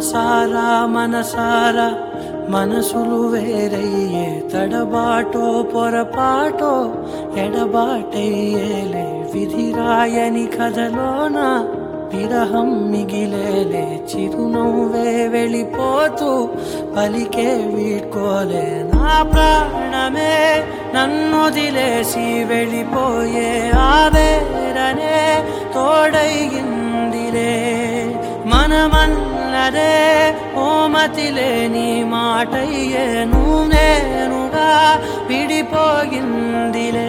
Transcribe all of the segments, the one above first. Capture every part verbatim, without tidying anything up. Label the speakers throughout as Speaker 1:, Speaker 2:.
Speaker 1: మనసారా మనసారా మనసులు వేరయ్యే తడబాటో పొరపాటో ఎడబాటయ్యేలే విధిరాయని కథలోన విరహం మిగిలేలే చిరునవ్వే వెళ్ళిపోతూ పలికే వీడ్కోలే నా ప్రాణమే నన్నొదిలేసి వెళ్ళిపోయే ఆవేదనే తోడైందిలే మనమన్నదే ఓ మతిలేని మాటయ్యేను నేనుగా విడిపోయిందిలే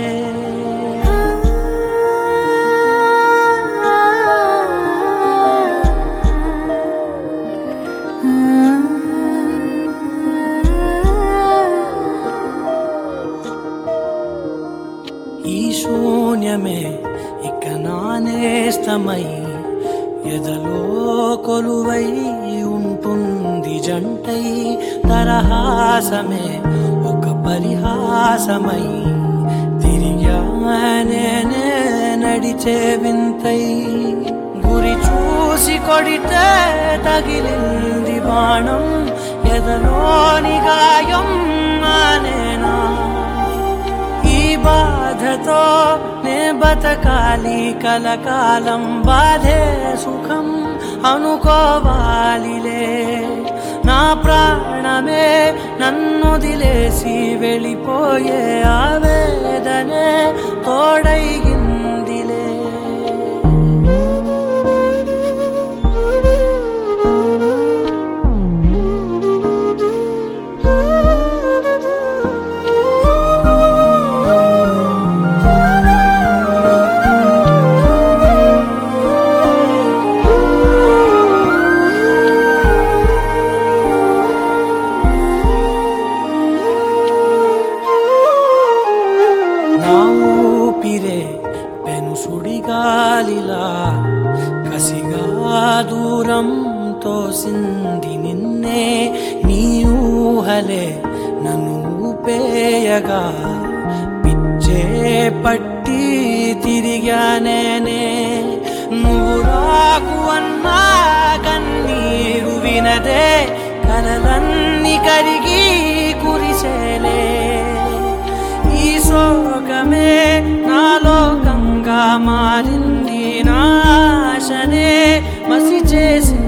Speaker 1: ఈ శూన్యమే ఇక నానేస్తమై ఎదలో కొలువై ఉంటుంది జంటై తరహాసమే ఒక పరిహాసమై తిరిగానే నడిచే వింతై గురి చూసి కొడితే తగిలింది బాణం ఎదలోని గాయం మానేనా ఈ బాధతో నే బతకాలి కలకాలం బాధే సుఖం అనుకోవాలిలే నా ప్రాణమే నన్నొదిలేసి వెళ్ళిపోయే ఆవేదనే తోడైందిలే ఊపిరే పెను సుడిగాలిలా కసిగా దూరం తోసింది నిన్నే నీ ఊహలే నన్ను ఊపేయగా పిచ్చే పట్టి తిరిగానే నువ్వు రాకు అన్నా కన్నీరు వినదే కలలన్నీ కరిగి కురిసేలే ఈ శోకమే నా లోకంగా మారింది నాశనే మసి చేసి